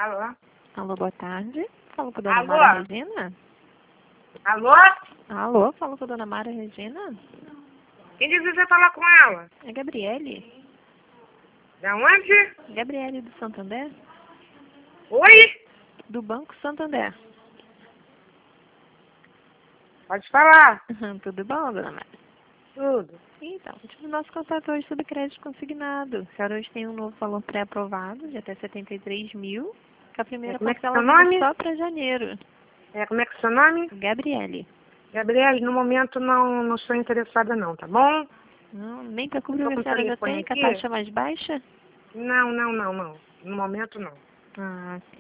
Alô? Alô, boa tarde. Falo com a dona Alô? Mara Regina? Alô? Alô, falo com a dona Mara Regina? Quem disse que você falar com ela? É Gabriele. Da onde? Gabriele do Santander? Oi? Do Banco Santander. Pode falar. Tudo bom, dona Mara? Tudo. Então, tive o nosso contato hoje sobre crédito consignado. A senhora hoje tem um novo valor pré-aprovado de até 73 mil. Que a primeira Como é que é parcela seu nome? é só para janeiro. Como é que é seu nome? Gabriele. Gabriele, no momento não estou interessada não, tá bom? Não, nem para cobrir Estou o que com a o senhora já telefone tem, com a aqui. taxa mais baixa? Não. No momento não. Ah,